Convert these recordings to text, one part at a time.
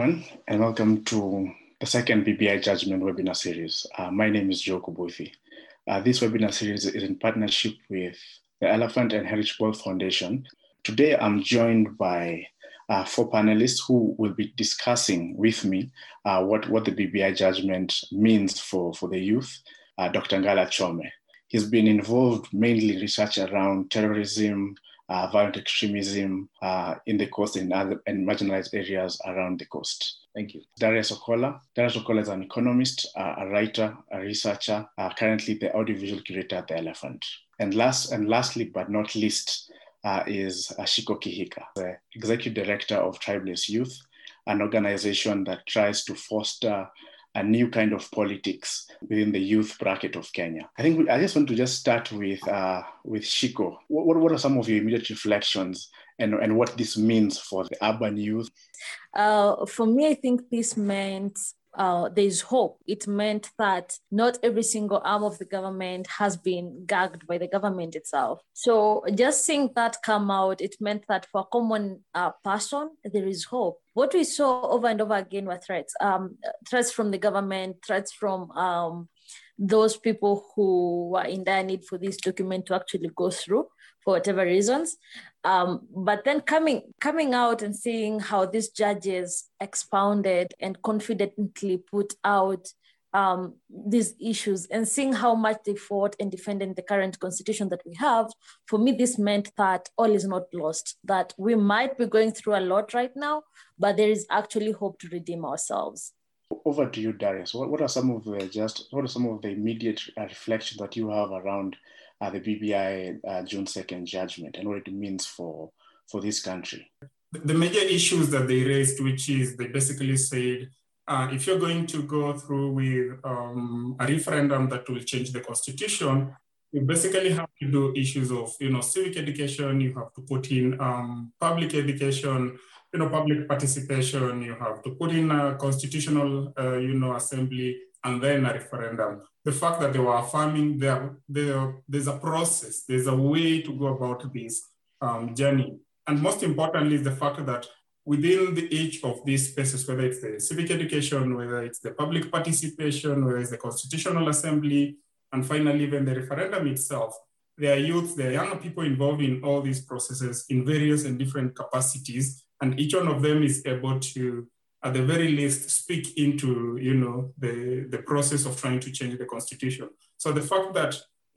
everyone, and welcome to the second BBI Judgment webinar series. My name is Joe Kubuthi. This webinar series is in partnership with the Elephant and Heritage Wealth Foundation. Today, I'm joined by four panelists who will be discussing with me what the BBI Judgment means for the youth. Dr. Ngala Chome. He's been involved mainly in research around terrorism, violent extremism in the coast and marginalized areas around the coast. Thank you. Darius Okola. Darius Okola is an economist, a writer, a researcher, currently the audiovisual curator at the Elephant. And lastly, but not least, is Shiko Kihika, the executive director of Tribeless Youth, an organization that tries to foster a new kind of politics within the youth bracket of Kenya. I just want to start with Shiko. What are some of your immediate reflections and what this means for the urban youth? For me, I think this meant there's hope. It meant that not every single arm of the government has been gagged by the government itself. So just seeing that come out, it meant that for a common person, there is hope. What we saw over and over again were threats. Threats from the government, threats from those people who were in dire need for this document to actually go through for whatever reasons. But then coming out and seeing how these judges expounded and confidently put out these issues and seeing how much they fought and defended the current constitution that we have, for me, this meant that all is not lost, that we might be going through a lot right now, but there is actually hope to redeem ourselves. Over to you, Darius. What are some of the immediate reflections that you have around the BBI June 2nd judgment and what it means for this country? The major issues that they raised, which is they basically said, if you're going to go through with a referendum that will change the constitution, you basically have to do issues of civic education. You have to put in public education, public participation. You have to put in a constitutional assembly and then a referendum. The fact that they were affirming there's a process, there's a way to go about this journey. And most importantly is the fact that within each of these spaces, whether it's the civic education, whether it's the public participation, whether it's the constitutional assembly, and finally even the referendum itself, there are youth, there are younger people involved in all these processes in various and different capacities, and each one of them is able to, at the very least, speak into the process of trying to change the constitution. So the fact that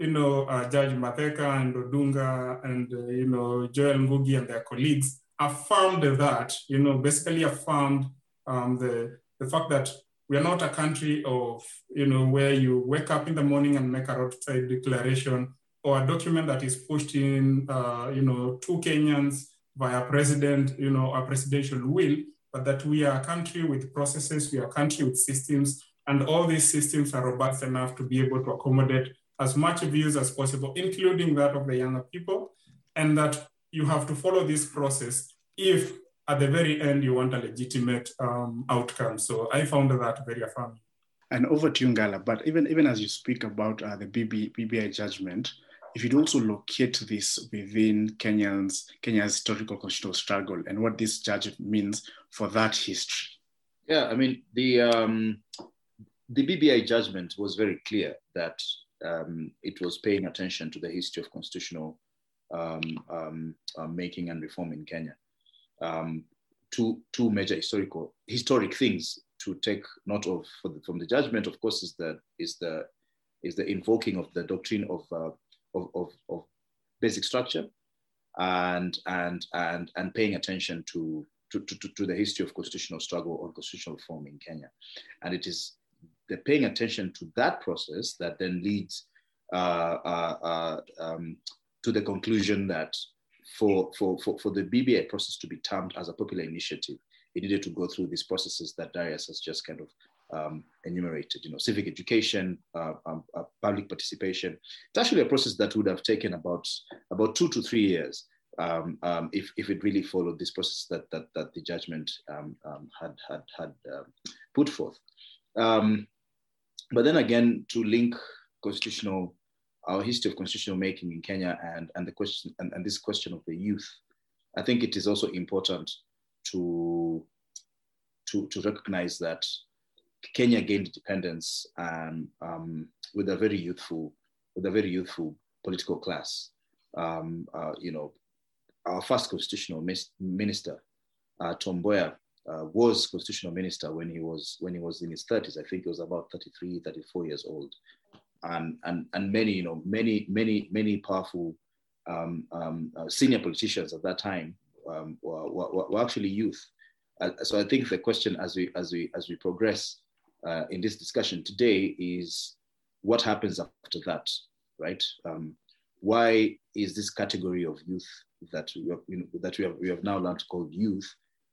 Judge Matheka and Odunga and Joel Ngugi and their colleagues affirmed that, basically affirmed the fact that we are not a country of, where you wake up in the morning and make a roadside declaration or a document that is pushed in, two Kenyans via president, a presidential will, but that we are a country with processes, we are a country with systems, and all these systems are robust enough to be able to accommodate as much views as possible, including that of the younger people, and that you have to follow this process if at the very end you want a legitimate outcome. So I found that very affirming. And over to you, Ngala, but even as you speak about the BBI judgment, if you'd also locate this within Kenya's historical constitutional struggle and what this judgment means for that history. Yeah, I mean, the BBI judgment was very clear that it was paying attention to the history of constitutional making and reform in Kenya. Two major historic things to take note of from the judgment, of course, is the invoking of the doctrine of basic structure and paying attention to the history of constitutional struggle or constitutional reform in Kenya. And it is the paying attention to that process that then leads to the conclusion that for the BBI process to be termed as a popular initiative, it needed to go through these processes that Darius has just kind of enumerated, civic education, public participation. It's actually a process that would have taken about 2 to 3 years if it really followed this process that the judgment had put forth. But then again, to link our history of constitutional making in Kenya and the question and this question of the youth, I think it is also important to to recognize that Kenya gained independence with a very youthful political class. Our first constitutional minister, Tom Mboya, was constitutional minister when he was in his 30s. I think he was about 33, 34 years old, and many powerful senior politicians at that time were actually youth. So I think the question as we progress in this discussion today is what happens after that, right? Why is this category of youth that we have now learned to call youth?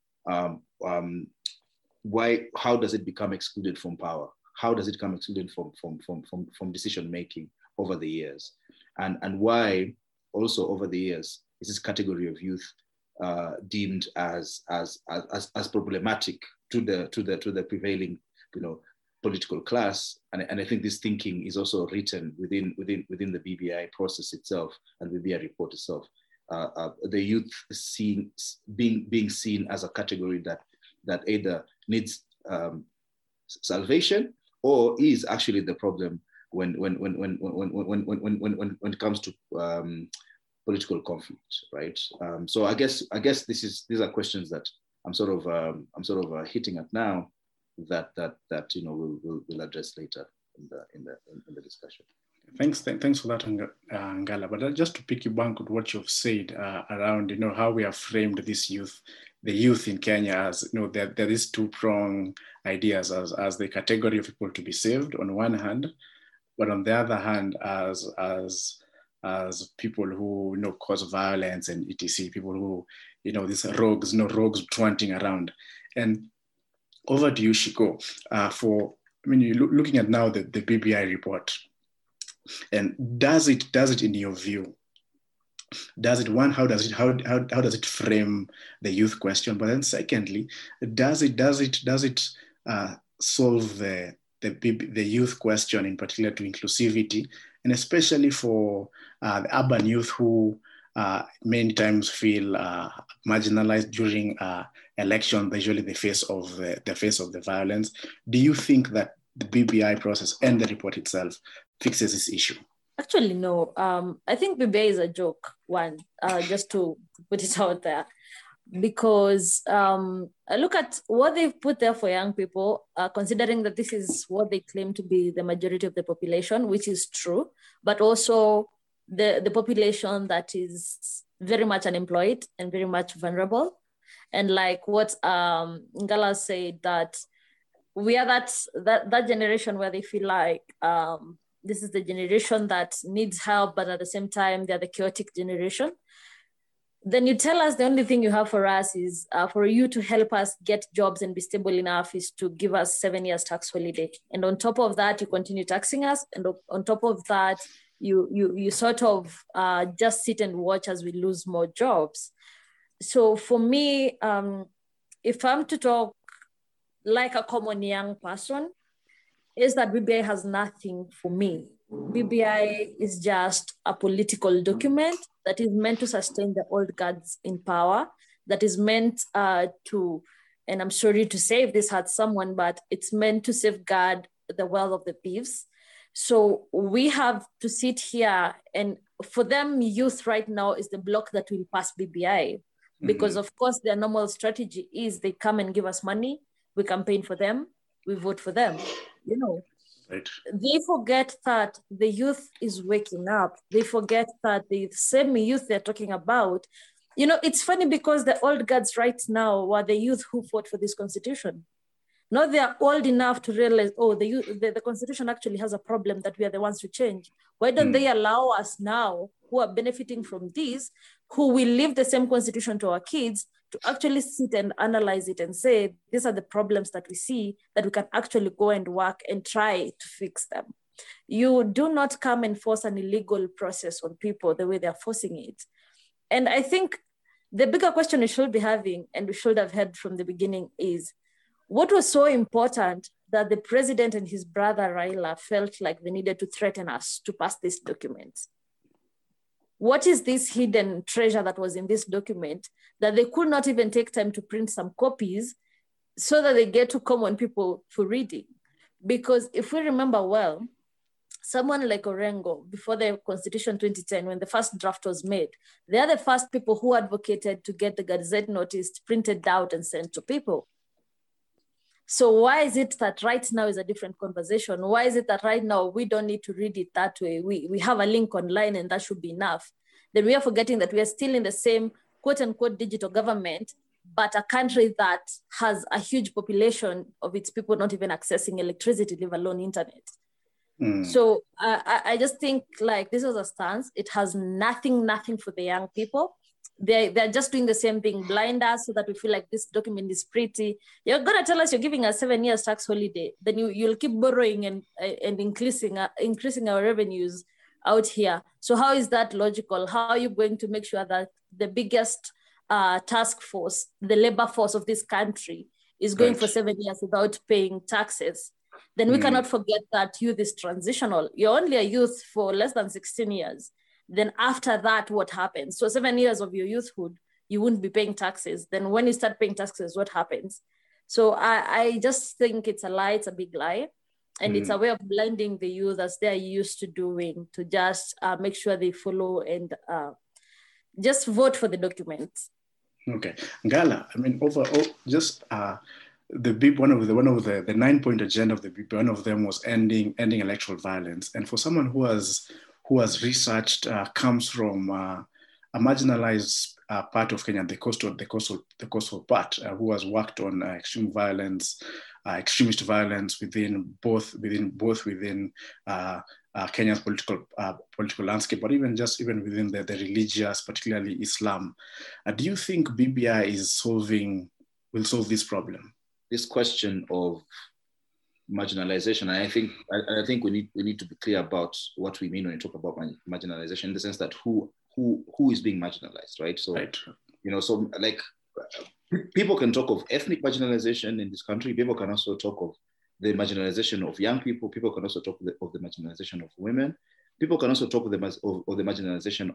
How does it become excluded from power? How does it become excluded from decision making over the years? And why also over the years is this category of youth deemed as problematic to the prevailing political class? And I think this thinking is also written within the BBI process itself and the BBI report itself. The youth being seen as a category that either needs salvation or is actually the problem when it comes to political conflict, right? So I guess these are questions that I'm sort of hitting at now that we'll address later in the discussion. Thanks for that, Ngala. But just to piggyback on what you've said around, how we have framed this the youth in Kenya as, there is two-pronged ideas as the category of people to be saved on one hand, but on the other hand, as people who cause violence and etc. People who these rogues twanting around. And over to you, Shiko. You're looking at now the BBI report. And does it in your view, how does it frame the youth question? But then secondly, does it solve the youth question, in particular to inclusivity, and especially for the urban youth who many times feel marginalized during election, usually the face of the violence? Do you think that the BBI process and the report itself fixes this issue? Actually, no. I think BBI is a joke, just to put it out there, because I look at what they've put there for young people, considering that this is what they claim to be the majority of the population, which is true, but also the population that is very much unemployed and very much vulnerable. And like what Ngala said, that we are that generation where they feel like this is the generation that needs help, but at the same time, they're the chaotic generation. Then you tell us the only thing you have for us is for you to help us get jobs and be stable enough is to give us 7 years tax holiday. And on top of that, you continue taxing us. And on top of that, you sort of just sit and watch as we lose more jobs. So for me, if I'm to talk like a common young person, is that BBI has nothing for me. BBI is just a political document that is meant to sustain the old guards in power, that is meant to, and I'm sorry to say if this hurts someone, but it's meant to safeguard the wealth of the thieves. So we have to sit here, and for them, youth right now is the block that will pass BBI. Because of course their normal strategy is they come and give us money, we campaign for them, we vote for them. Right. They forget that the youth is waking up. They forget that the same youth they're talking about, it's funny because the old guards right now were the youth who fought for this constitution. Now they're old enough to realize, the constitution actually has a problem that we are the ones to change. Why don't they allow us now, who are benefiting from this, who will leave the same constitution to our kids, to actually sit and analyze it and say, these are the problems that we see, that we can actually go and work and try to fix them. You do not come and force an illegal process on people the way they're forcing it. And I think the bigger question we should be having, and we should have had from the beginning, is what was so important that the president and his brother Raila felt like they needed to threaten us to pass this document? What is this hidden treasure that was in this document that they could not even take time to print some copies so that they get to common people for reading. Because if we remember well, someone like Orengo, before the Constitution 2010, when the first draft was made, they are the first people who advocated to get the Gazette notice printed out and sent to people. So why is it that right now is a different conversation? Why is it that right now we don't need to read it that way? We have a link online and that should be enough. Then we are forgetting that we are still in the same quote unquote digital government, but a country that has a huge population of its people not even accessing electricity, leave alone internet. So I just think like this is a stance. It has nothing for the young people. They're just doing the same thing, blind us so that we feel like this document is pretty. You're gonna tell us you're giving us 7 years tax holiday, then you'll keep borrowing and increasing our revenues out here. So how is that logical? How are you going to make sure that the biggest task force, the labor force of this country, is going for 7 years without paying taxes? Then we cannot forget that youth is transitional. You're only a youth for less than 16 years. Then after that, what happens? So 7 years of your youthhood, you wouldn't be paying taxes. Then when you start paying taxes, what happens? So I just think it's a lie, it's a big lie. And it's a way of blinding the youth as they're used to doing, to just make sure they follow and just vote for the documents. Okay, Ngala, I mean, overall, just the BIP, one of the 9-point agenda of the BIP, one of them was ending electoral violence. And for someone who has researched, comes from a marginalized part of Kenya, the coastal part, who has worked on extreme violence, extremist violence within Kenya's political landscape, but even within the religious, particularly Islam. Do you think BBI will solve this problem? This question of marginalization, I think we need to be clear about what we mean when we talk about marginalization, in the sense that who is being marginalized, right? So, so like people can talk of ethnic marginalization in this country. People can also talk of the marginalization of young people. People can also talk of the marginalization of women. People can also talk of the marginalization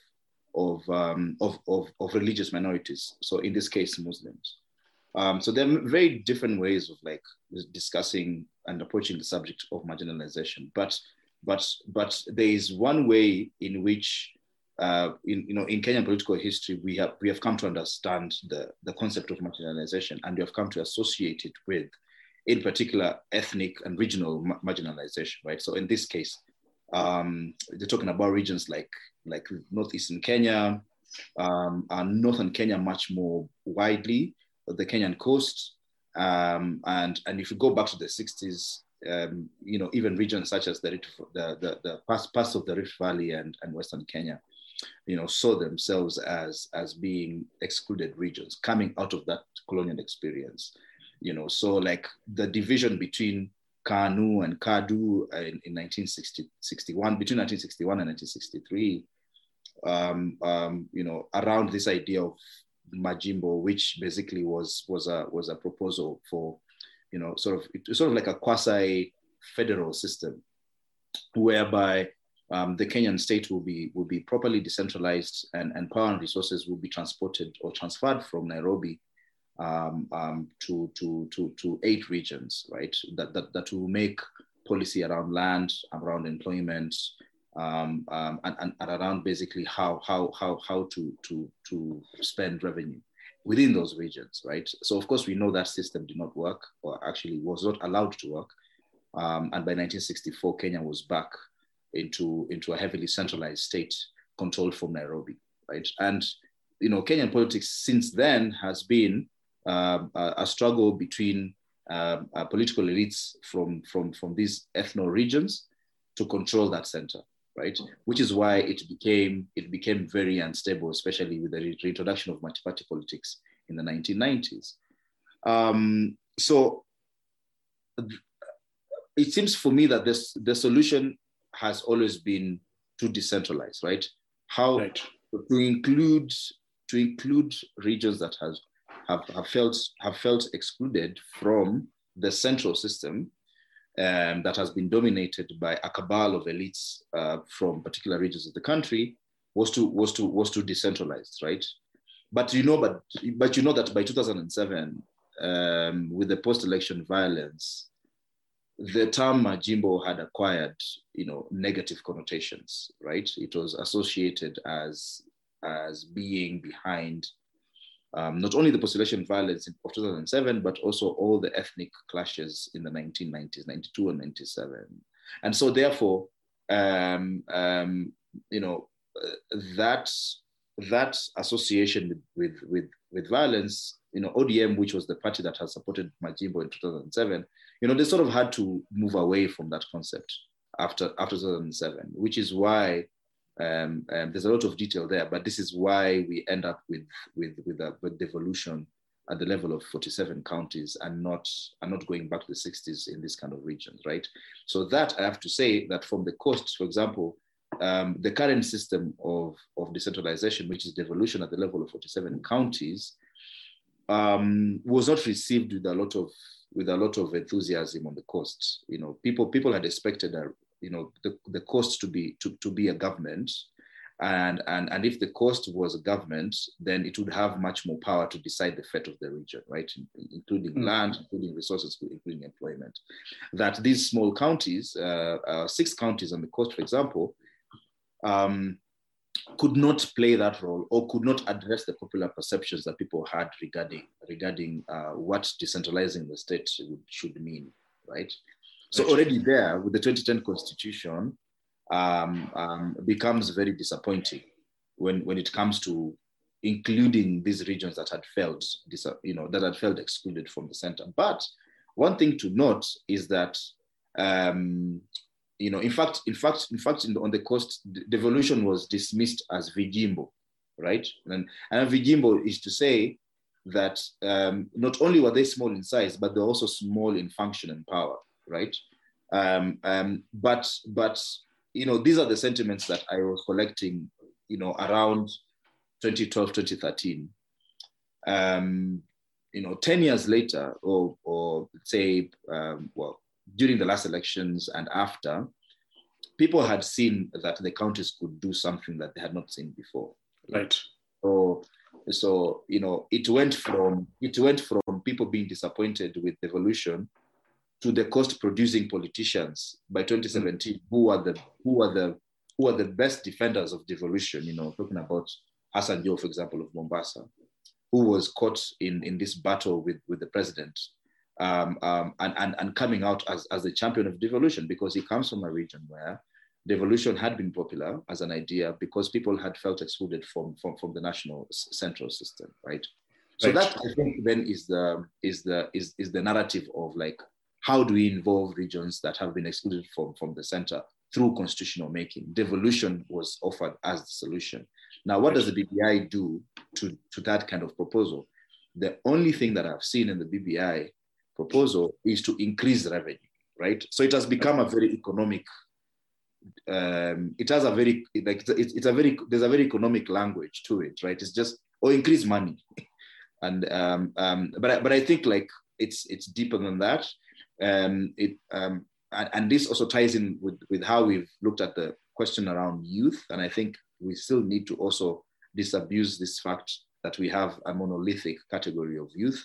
of religious minorities. So in this case, Muslims. So there are very different ways of like discussing and approaching the subject of marginalization. But there is one way in which in Kenyan political history we have come to understand the concept of marginalization, and we have come to associate it with, in particular, ethnic and regional marginalization, right? So in this case, they're talking about regions like northeastern Kenya, and northern Kenya much more widely, the Kenyan coast, and if you go back to the 60s, even regions such as the parts of the Rift Valley and Western Kenya, saw themselves as being excluded regions coming out of that colonial experience. So like the division between KANU and KADU in 1961, between 1961 and 1963, around this idea of Majimbo, which basically was a proposal for, sort of like a quasi-federal system, whereby the Kenyan state will be properly decentralized, and power and resources will be transported or transferred from Nairobi to 8 regions, right? That will make policy around land, around employment, and around basically how to spend revenue within those regions, right? So of course we know that system did not work, or actually was not allowed to work. And by 1964, Kenya was back into a heavily centralized state controlled from Nairobi, right? And Kenyan politics since then has been a struggle between political elites from these ethno regions to control that center, right? Which is why it became very unstable, especially with the reintroduction of multi-party politics in the 1990s. So it seems for me that the solution has always been to decentralize, right? To include regions that have felt excluded from the central system that has been dominated by a cabal of elites from particular regions of the country, was to decentralize, right? But you know that by 2007, with the post-election violence, the term Majimbo had acquired, negative connotations, right? It was associated as being behind not only the post-election violence of 2007, but also all the ethnic clashes in the 1990s, 92 and 97. And so therefore, that association with violence, ODM, which was the party that had supported Majimbo in 2007, they sort of had to move away from that concept after 2007, which is why there's a lot of detail there, but this is why we end up with devolution at the level of 47 counties and not going back to the 60s in this kind of regions, right? So that I have to say that from the coast, for example, the current system of decentralization, which is devolution at the level of 47 counties, was not received with a lot of enthusiasm on the coast. People had expected the coast to be a government, and if the coast was a government, then it would have much more power to decide the fate of the region, right? Including land, including resources, including employment. That these small counties, 6 counties on the coast, for example, could not play that role or could not address the popular perceptions that people had regarding what decentralizing the state should mean, right? So already there, with the 2010 constitution, becomes very disappointing when it comes to including these regions that had felt excluded from the center. But one thing to note is that, in fact, on the coast, devolution was dismissed as Vijimbo, right? And Vijimbo is to say that not only were they small in size, but they're also small in function and power, right? But these are the sentiments that I was collecting, around 2012, 2013. 10 years later, or say, during the last elections and after, people had seen that the counties could do something that they had not seen before. Right. So it went from people being disappointed with devolution to the cost-producing politicians by 2017, who are the best defenders of devolution. Talking about Hassan Joho, for example, of Mombasa, who was caught in this battle with the president, and coming out as the champion of devolution, because he comes from a region where devolution had been popular as an idea because people had felt excluded from the national central system, right? So that, I think, then is the narrative of, like, how do we involve regions that have been excluded from the center through constitutional making? Devolution was offered as the solution. Now, what does the BBI do to that kind of proposal? The only thing that I've seen in the BBI proposal is to increase revenue, right? So it has become a very economic, there's a very economic language to it, right? It's just, increase money. And, but I think, like, it's deeper than that. And this also ties in with how we've looked at the question around youth. And I think we still need to also disabuse this fact that we have a monolithic category of youth.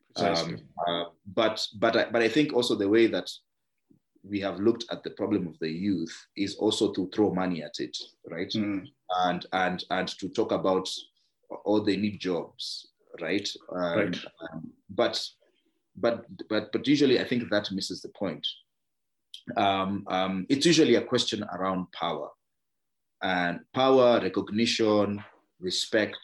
But I think also the way that we have looked at the problem of the youth is also to throw money at it, right? And to talk about, they need jobs, right? But usually I think that misses the point. It's usually a question around power, and power, recognition, respect,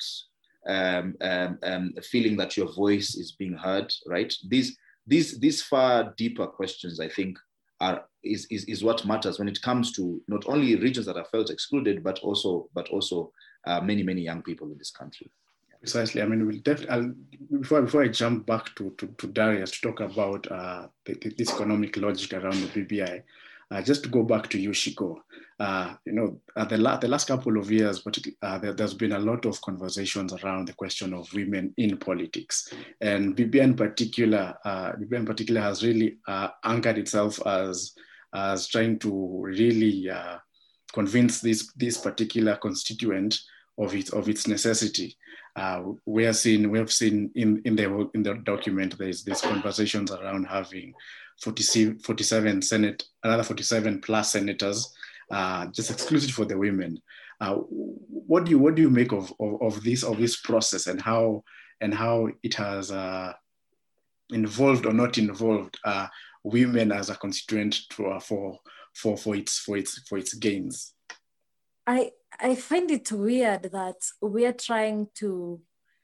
feeling that your voice is being heard, right? These far deeper questions, I think, is what matters when it comes to not only regions that are felt excluded, but also many young people in this country. Precisely. I mean, we'll definitely, before I jump back to Darius to talk about this economic logic around the BBI, just to go back to you, Shiko. The last couple of years, there's been a lot of conversations around the question of women in politics, and BBI in particular has really anchored itself as trying to really convince this particular constituent of its necessity. We have seen in the document there's conversations around having 47 Senate, another 47 plus senators, just exclusive for the women. What do you make of this process, and how it has involved or not involved women as a constituent for its gains? I find it weird that we are trying to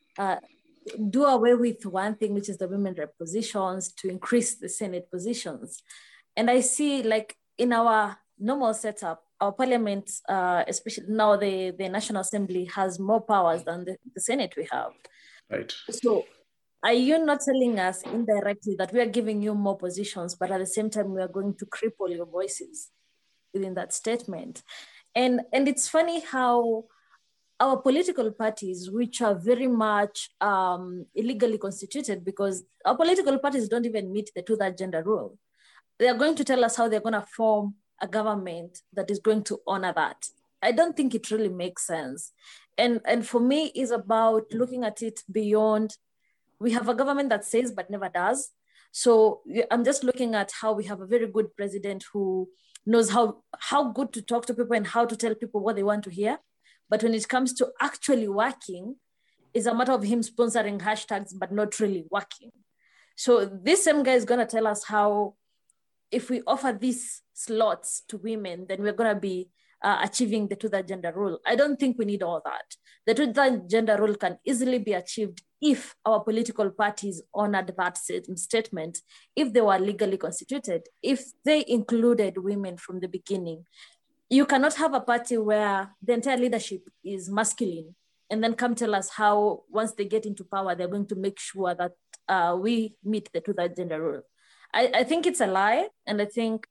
do away with one thing, which is the women rep positions, to increase the Senate positions. And I see, like, in our normal setup, our parliament, especially now the National Assembly, has more powers than the Senate we have. Right. So are you not telling us indirectly that we are giving you more positions, but at the same time we are going to cripple your voices within that statement? And it's funny how our political parties, which are very much illegally constituted, because our political parties don't even meet the 2/3 gender rule, they are going to tell us how they're going to form a government that is going to honor that. I don't think it really makes sense. And for me, it's about looking at it beyond. We have a government that says but never does. So I'm just looking at how we have a very good president who knows how good to talk to people and how to tell people what they want to hear. But when it comes to actually working, it's a matter of him sponsoring hashtags, but not really working. So this same guy is going to tell us how if we offer these slots to women, then we're going to be achieving the 2/3 gender rule. I don't think we need all that. The 2/3 gender rule can easily be achieved if our political parties honored that statement, if they were legally constituted, if they included women from the beginning. You cannot have a party where the entire leadership is masculine and then come tell us how once they get into power, they're going to make sure that we meet the 2/3 gender rule. I think it's a lie. And I think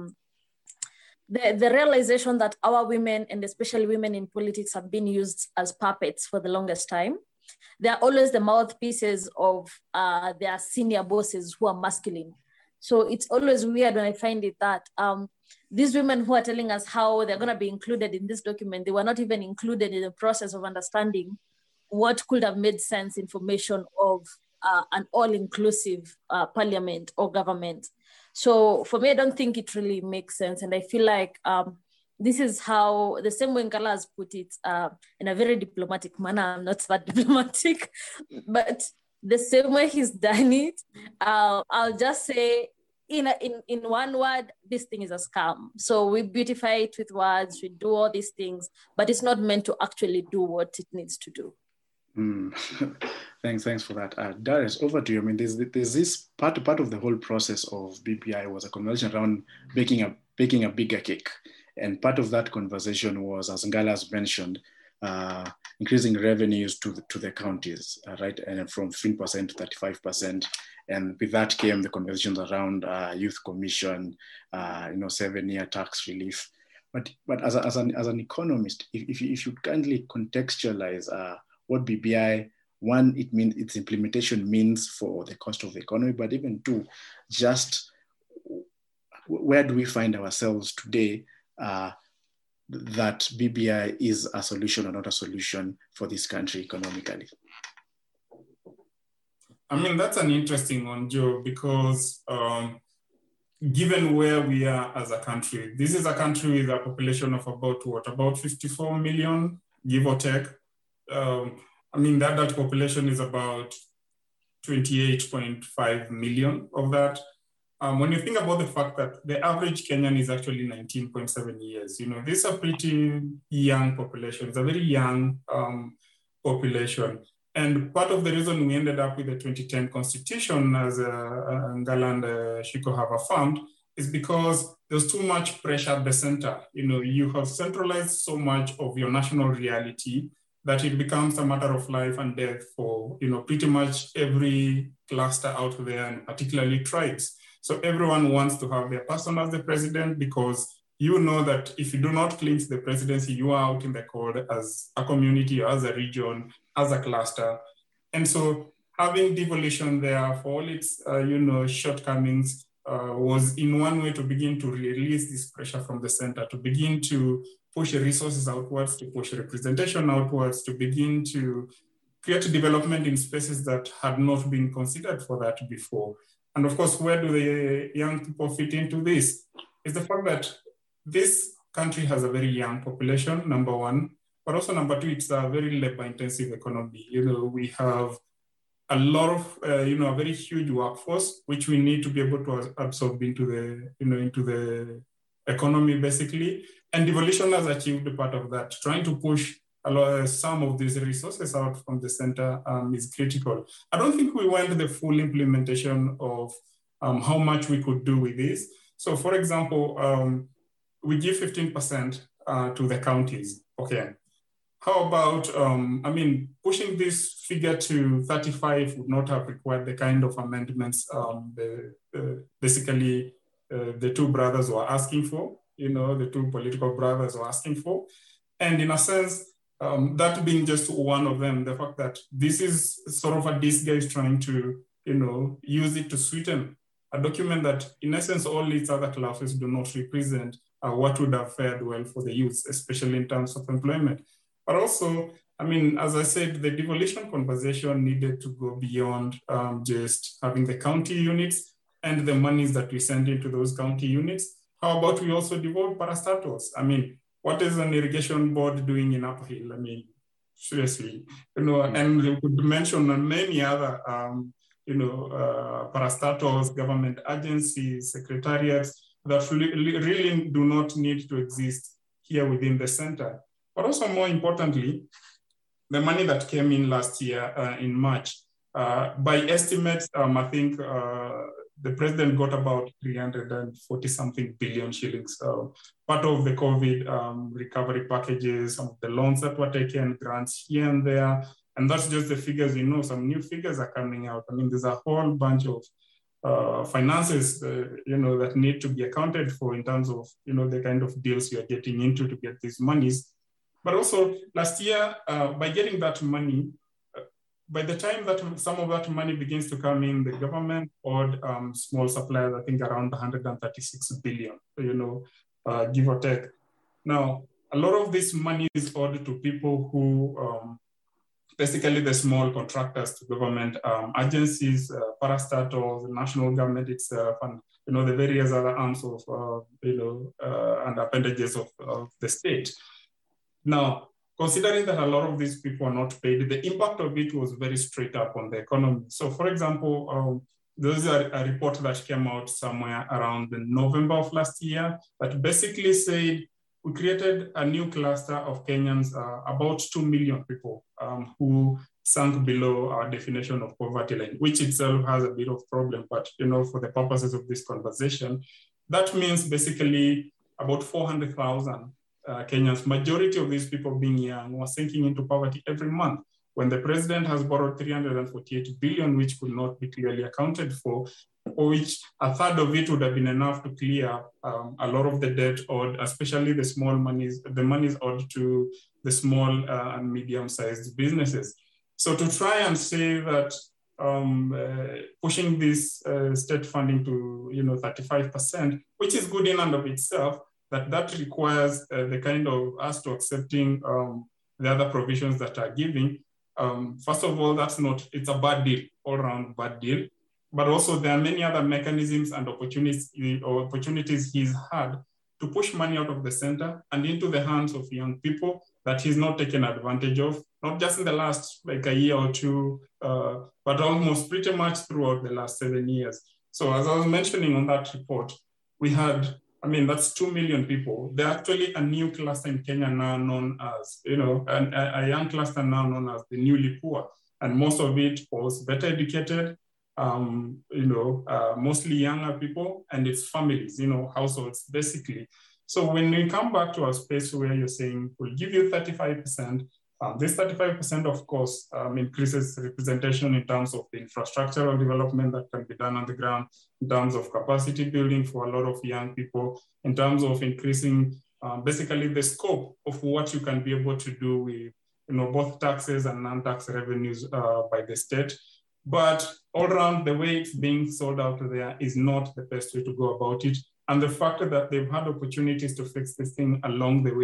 the realization that our women, and especially women in politics, have been used as puppets for the longest time. They're always the mouthpieces of their senior bosses who are masculine. So it's always weird when I find it that these women who are telling us how they're going to be included in this document, they were not even included in the process of understanding what could have made sense in formation of an all-inclusive parliament or government. So for me, I don't think it really makes sense. And I feel like this is how, the same way Nkala has put it in a very diplomatic manner. I'm not that diplomatic, but the same way he's done it, I'll just say, in one word, this thing is a scam. So we beautify it with words, we do all these things, but it's not meant to actually do what it needs to do. Thanks for that. Darius, over to you. I mean, there's this part of the whole process of BBI was a conversation around baking a bigger cake. And part of that conversation was, as Ngala has mentioned, increasing revenues to the counties, right? And from 15% to 35%. And with that came the conversations around youth commission, 7-year tax relief. But as an economist, if you kindly contextualize what BBI, one, it means its implementation means for the cost of the economy, but even two, just where do we find ourselves today that BBI is a solution or not a solution for this country economically? I mean, that's an interesting one, Joe, because given where we are as a country, this is a country with a population of about 54 million, give or take. I mean, that population is about 28.5 million of that. When you think about the fact that the average Kenyan is actually 19.7 years, this is a pretty young population. It's a very young population. And part of the reason we ended up with the 2010 constitution, as Ngala and Shiko have affirmed, is because there's too much pressure at the center. You have centralized so much of your national reality that it becomes a matter of life and death for, pretty much every cluster out there, and particularly tribes. So everyone wants to have their person as the president, because you know that if you do not clinch the presidency, you are out in the cold as a community, as a region, as a cluster. And so having devolution there for all its, shortcomings was in one way to begin to release this pressure from the center, to begin to push resources outwards, to push representation outwards, to begin to create development in spaces that had not been considered for that before. And of course, where do the young people fit into this? Is the fact that this country has a very young population, number one, but also number two, it's a very labor-intensive economy. We have a lot of, a very huge workforce, which we need to be able to absorb into the economy, basically. And devolution has achieved a part of that. Trying to push some of these resources out from the center is critical. I don't think we went the full implementation of how much we could do with this. So for example, we give 15% to the counties, okay. How about, pushing this figure to 35 would not have required the kind of amendments basically the two brothers were asking for, the two political brothers were asking for. And in a sense, that being just one of them, the fact that this is sort of a disguise trying to, use it to sweeten a document that in essence, all its other classes do not represent what would have fared well for the youth, especially in terms of employment. But also, as I said, the devolution conversation needed to go beyond just having the county units and the monies that we send into those county units. How about we also devolve parastatals? What is an irrigation board doing in Upper Hill? Seriously, and we could mention many other, parastatals, government agencies, secretariats that really do not need to exist here within the center. But also more importantly, the money that came in last year in March, by estimates, I think the president got about 340 something billion shillings. Part of the COVID recovery packages, some of the loans that were taken, grants here and there. And that's just the figures, some new figures are coming out. There's a whole bunch of finances, that need to be accounted for in terms of, the kind of deals you're getting into to get these monies. But also last year, by getting that money, by the time that some of that money begins to come in, the government owed small suppliers, I think around 136 billion, give or take. Now, a lot of this money is owed to people who, basically the small contractors to government agencies, parastatals, the national government itself, and the various other arms of, and appendages of the state. Now, considering that a lot of these people are not paid, the impact of it was very straight up on the economy. So for example, there's a report that came out somewhere around November of last year that basically said we created a new cluster of Kenyans, about 2 million people who sunk below our definition of poverty line, which itself has a bit of problem, but for the purposes of this conversation, that means basically about 400,000 Kenyans, majority of these people being young, were sinking into poverty every month. When the president has borrowed 348 billion, which could not be clearly accounted for, or which a third of it would have been enough to clear a lot of the debt owed, especially the small monies, the monies owed to the small and medium-sized businesses. So to try and say that pushing this state funding to 35%, which is good in and of itself, that requires the kind of us to accepting the other provisions that are giving. First of all, it's a bad deal, all around bad deal. But also there are many other mechanisms and opportunities he's had to push money out of the center and into the hands of young people that he's not taken advantage of, not just in the last a year or two, but almost pretty much throughout the last 7 years. So as I was mentioning on that report, we had, that's 2 million people. There are actually a new cluster in Kenya now known as, a young cluster now known as the newly poor. And most of it was better educated, mostly younger people, and it's families, households basically. So when we come back to a space where you're saying, we'll give you 35%, this 35%, of course, increases representation in terms of the infrastructural development that can be done on the ground, in terms of capacity building for a lot of young people, in terms of increasing basically the scope of what you can be able to do with both taxes and non-tax revenues by the state. But all around, the way it's being sold out there is not the best way to go about it. And the fact that they've had opportunities to fix this thing along the way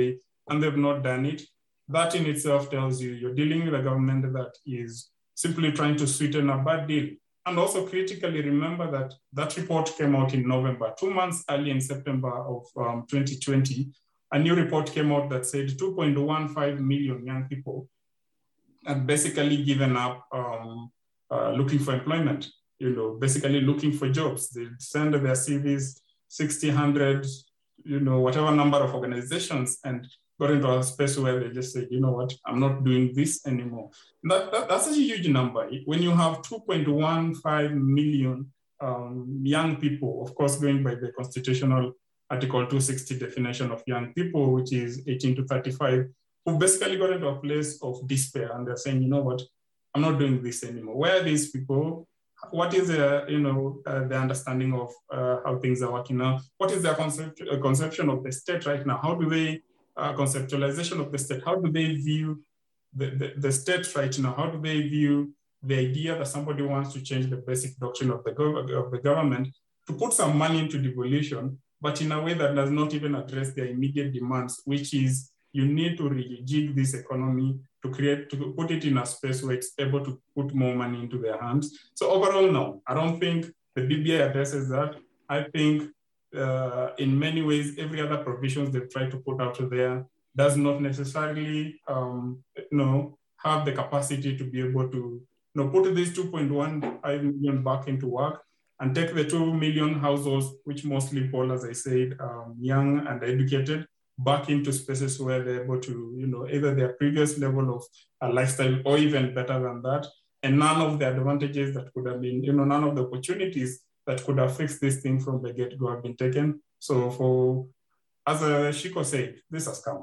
and they've not done it. That in itself tells you you're dealing with a government that is simply trying to sweeten a bad deal. And also critically remember that that report came out in November. 2 months early in September of 2020, a new report came out that said 2.15 million young people had basically given up looking for employment, basically looking for jobs. They send their CVs, 60, 100, whatever number of organizations, and got into a space where they just say, you know what, I'm not doing this anymore. That's a huge number. When you have 2.15 million young people, of course, going by the constitutional Article 260 definition of young people, which is 18 to 35, who basically got into a place of despair, and they're saying, you know what, I'm not doing this anymore. Where are these people? What is the understanding of how things are working now? What is their conception of the state right now? How do they conceptualization of the state? How do they view the state right now? How do they view the idea that somebody wants to change the basic doctrine of the government to put some money into devolution, but in a way that does not even address their immediate demands, which is you need to rejig this economy to put it in a space where it's able to put more money into their hands. So overall, no, I don't think the BBI addresses that. I think in many ways, every other provisions they've tried to put out there does not necessarily have the capacity to be able to put these 2.15 million back into work and take the 2 million households, which mostly fall, as I said, young and educated, back into spaces where they're able to, either their previous level of lifestyle or even better than that. And none of the advantages that could have been, none of the opportunities that could have fixed this thing from the get-go have been taken. So as Shiko said, this has come.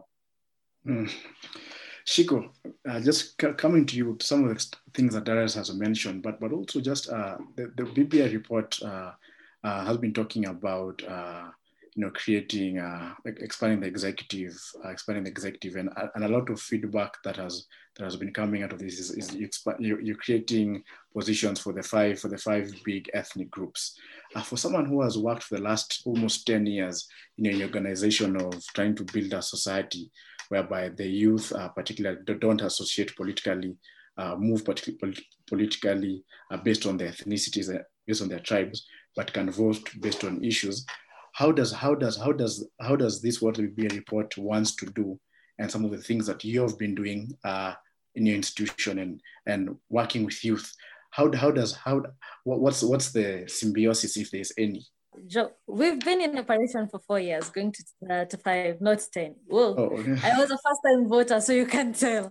Shiko, just coming to you, some of the things that Darius has mentioned, but also just the BBI report has been talking about creating, expanding the executive, and a lot of feedback that has been coming out of this is you're creating positions for the five big ethnic groups. For someone who has worked for the last almost 10 years in an organization of trying to build a society whereby the youth particularly don't associate politically, move politically based on their ethnicities, based on their tribes, but can vote based on issues. How does this what the BBI report wants to do, and some of the things that you have been doing in your institution and working with youth, what's the symbiosis, if there's any? Joe, we've been in operation for 4 years, going to 5, not 10. Whoa. Oh, okay. I was a first-time voter, so you can tell.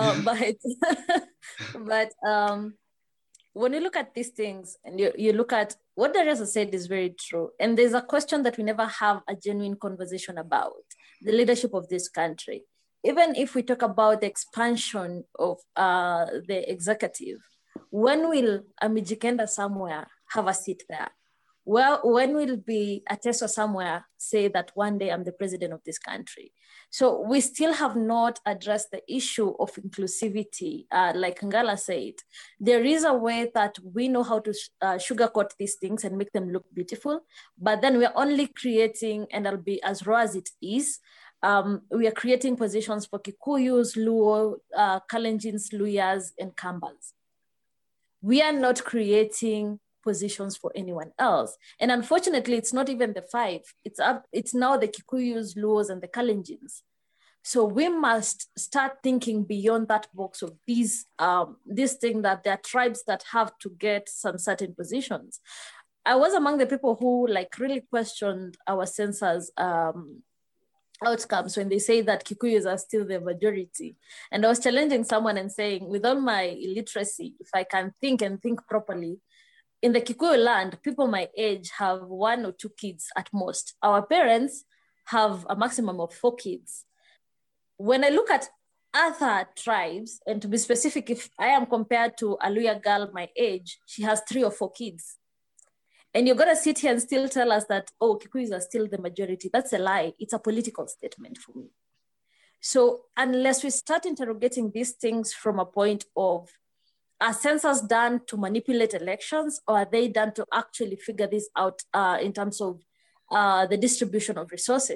But when you look at these things and you look at what Darius has said is very true. And there's a question that we never have a genuine conversation about, the leadership of this country. Even if we talk about the expansion of the executive, when will Mijikenda somewhere have a seat there? Well, when will be Ateso somewhere say that one day I'm the president of this country? So we still have not addressed the issue of inclusivity. Like Ngala said, there is a way that we know how to sugarcoat these things and make them look beautiful, but then we're only creating, and I'll be as raw as it is, we are creating positions for Kikuyus, Luo, Kalenjins, Luyas, and Kambas. We are not creating positions for anyone else. And unfortunately, it's not even the 5. It's now the Kikuyus, Luos, and the Kalenjins. So we must start thinking beyond that box of this thing that there are tribes that have to get some certain positions. I was among the people who really questioned our census outcomes when they say that Kikuyus are still the majority. And I was challenging someone and saying, with all my illiteracy, if I can think and think properly, in the Kikuyu land, people my age have 1 or 2 kids at most. Our parents have a maximum of 4 kids. When I look at other tribes, and to be specific, if I am compared to a Luya girl my age, she has 3 or 4 kids. And you're gonna sit here and still tell us that, oh, Kikuyus are still the majority. That's a lie. It's a political statement for me. So unless we start interrogating these things from a point of, are census done to manipulate elections, or are they done to actually figure this out in terms of the distribution of resources?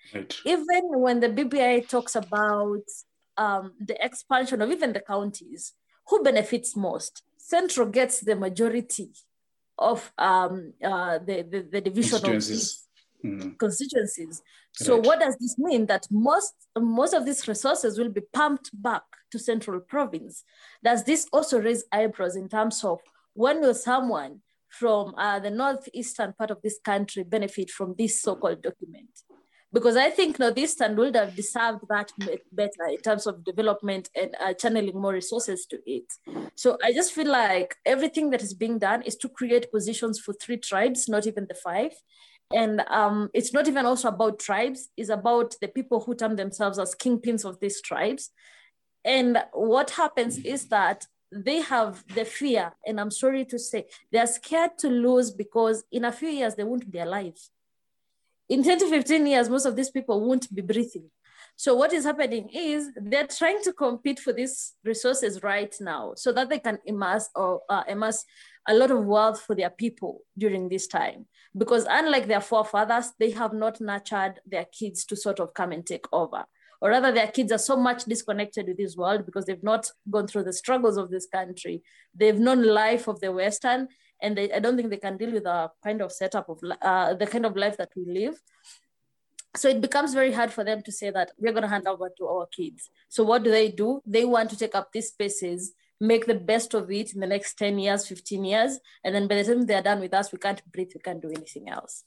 Right. Even when the BBI talks about the expansion of even the counties, who benefits most? Central gets the majority of the division of these constituencies. So Right. what does this mean? That most of these resources will be pumped back to Central Province. Does this also raise eyebrows in terms of when will someone from the northeastern part of this country benefit from this so-called document? Because I think Northeastern would have deserved that better in terms of development and channeling more resources to it. So I just feel like everything that is being done is to create positions for 3 tribes, not even the 5. And it's not even also about tribes, it's about the people who term themselves as kingpins of these tribes. And what happens is that they have the fear, and I'm sorry to say, they're scared to lose because in a few years, they won't be alive. In 10 to 15 years, most of these people won't be breathing. So what is happening is they're trying to compete for these resources right now so that they can amass a lot of wealth for their people during this time. Because unlike their forefathers, they have not nurtured their kids to sort of come and take over. Or rather, their kids are so much disconnected with this world because they've not gone through the struggles of this country. They've known life of the Western, and I don't think they can deal with a kind of setup of the kind of life that we live. So it becomes very hard for them to say that we're going to hand over to our kids. So what do? They want to take up these spaces, make the best of it in the next 10 years, 15 years. And then by the time they're done with us, we can't breathe, we can't do anything else.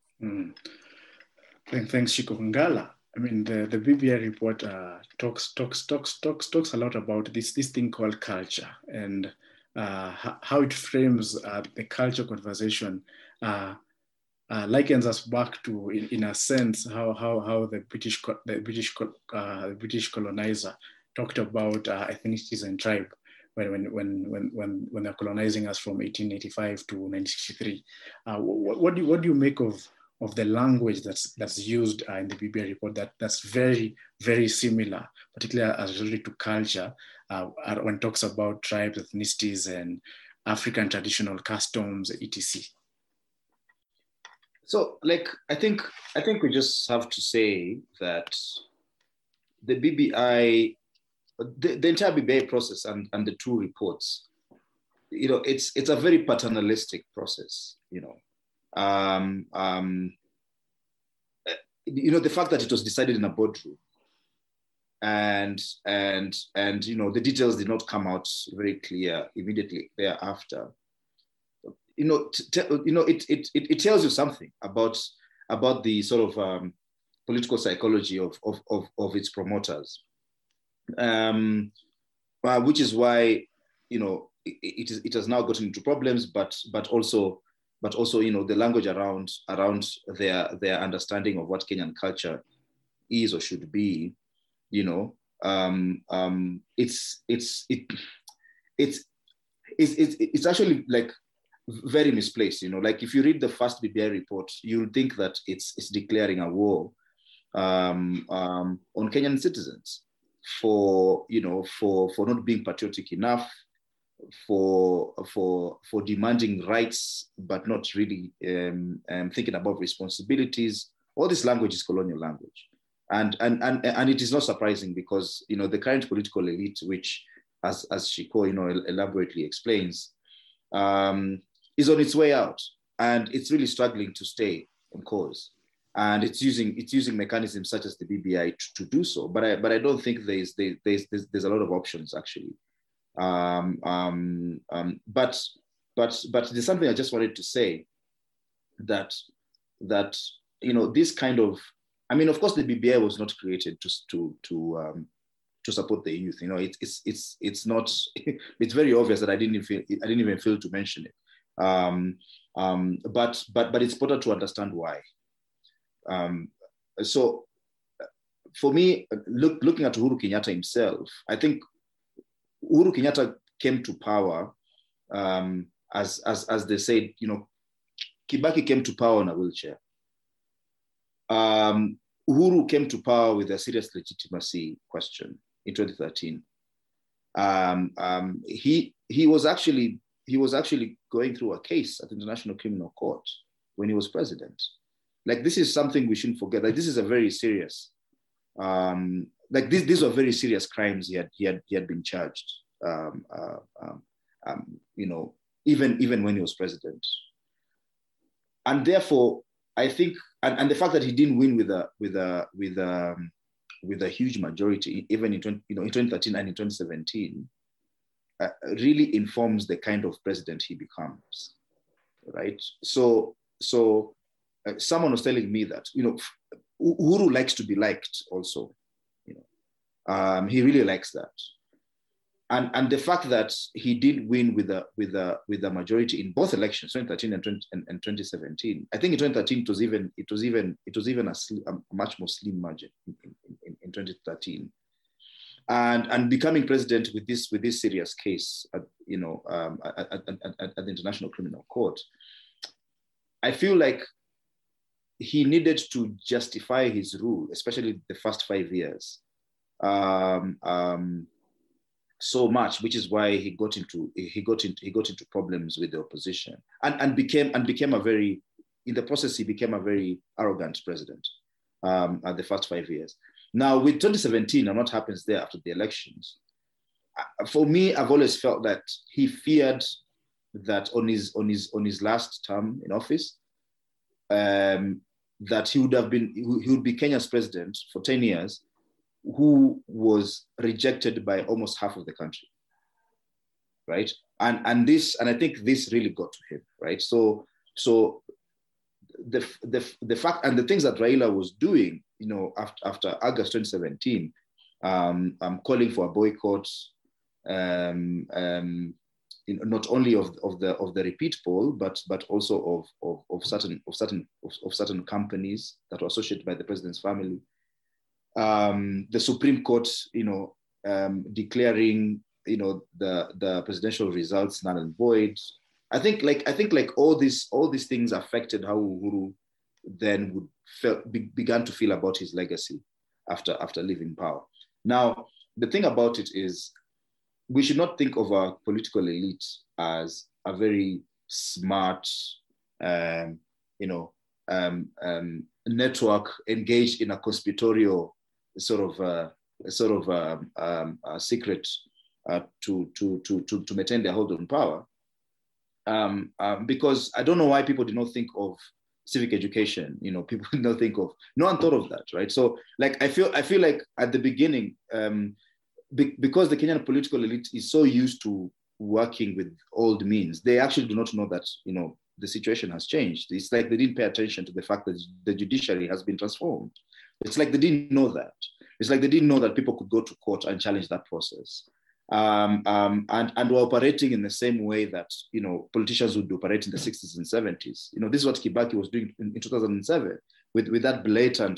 Thanks, Chico Ngala. I mean, the BBI report talks a lot about this thing called culture and how it frames the culture conversation, likens us back to, in a sense, how the British colonizer talked about ethnicities and tribe when they're colonizing us from 1885 to 1963. What do you make of the language that's used in the BBI report that's very, very similar, particularly as related to culture, when it talks about tribes, ethnicities, and African traditional customs, etc.? So, I think we just have to say that the BBI, the entire BBI process and the 2 reports, it's a very paternalistic process, the fact that it was decided in a boardroom and the details did not come out very clear immediately thereafter. It tells you something about the sort of political psychology of its promoters, which is why it has now gotten into problems, but also the language around their understanding of what Kenyan culture is or should be, it's actually very misplaced. If you read the first BBI report, you'll think that it's declaring a war on Kenyan citizens for not being patriotic enough, for demanding rights, but not really thinking about responsibilities. All this language is colonial language, and it is not surprising because the current political elite, which as Chico elaborately explains, is on its way out, and it's really struggling to stay on course, and it's using mechanisms such as the BBI to do so. But I don't think there's a lot of options actually. But there's something I just wanted to say that this kind of, of course the BBI was not created to support the youth. It's not. It's very obvious that I didn't even feel to mention it. But it's important to understand why. So for me, looking at Uhuru Kenyatta himself, I think Uhuru Kenyatta came to power as they said. Kibaki came to power in a wheelchair. Uhuru came to power with a serious legitimacy question in 2013. He was actually going through a case at the International Criminal Court when he was president. like this is something we shouldn't forget. Like this is a very serious, like these were very serious crimes he had been charged. You know, even when he was president, and therefore I think, and the fact that he didn't win with a huge majority, even in 2013 and in 2017, really informs the kind of president he becomes, right? So someone was telling me that, you know, Uhuru likes to be liked also, you know, he really likes that. And the fact that he did win with a majority in both elections, 2013 and 2017, I think in 2013 it was even a much more slim margin in 2013, and becoming president with this serious case, you know, at the International Criminal Court, I feel like he needed to justify his rule, especially the first 5 years. So much, which is why he got into problems with the opposition, and became a very, in the process, he became a very arrogant president at the first 5 years. Now with 2017 and what happens there after the elections, for me, I've always felt that he feared that on his last term in office, that he would be Kenya's president for 10 years, who was rejected by almost half of the country, right? And I think this really got to him, right? So the fact and the things that Raila was doing, you know, after August 2017, calling for a boycott, you know, not only of the repeat poll, but also of certain companies that were associated by the president's family. The Supreme Court, you know, declaring, you know, the presidential results null and void. I think all these things affected how Uhuru then began to feel about his legacy after leaving power. Now, the thing about it is, we should not think of our political elite as a very smart, you know, network engaged in a conspiratorial sort of secret to maintain their hold on power, because I don't know why people did not think of civic education. You know, people did not think of, no one thought of that, right? So, like, I feel like at the beginning, because the Kenyan political elite is so used to working with old means, they actually do not know that, you know, the situation has changed. It's like they didn't pay attention to the fact that the judiciary has been transformed. It's like they didn't know that. It's like they didn't know that people could go to court and challenge that process. And we're operating in the same way that, you know, politicians would operate in the 60s and 70s. You know, this is what Kibaki was doing in 2007 with that blatant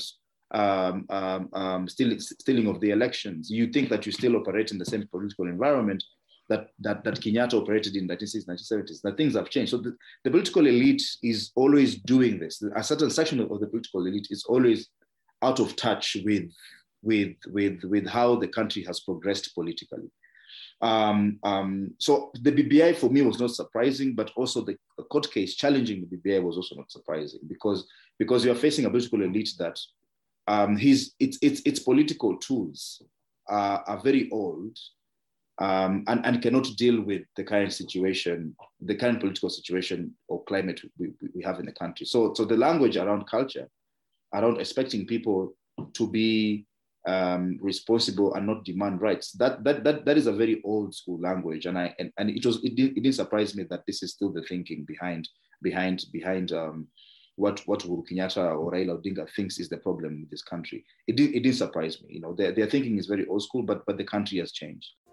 stealing of the elections. You think that you still operate in the same political environment that Kenyatta operated in 1960s, 1970s. That things have changed. So the political elite is always doing this. A certain section of the political elite is always out of touch with how the country has progressed politically. So the BBI for me was not surprising, but also the court case challenging the BBI was also not surprising, because you are facing a political elite that its political tools are very old, and cannot deal with the current situation, the current political situation or climate we have in the country. So the language around culture, around expecting people to be responsible and not demand rights, that is a very old school language, and it didn't surprise me that this is still the thinking behind what Uhuru Kenyatta or Raila Odinga thinks is the problem with this country. It didn't surprise me. You know, their thinking is very old school, but the country has changed.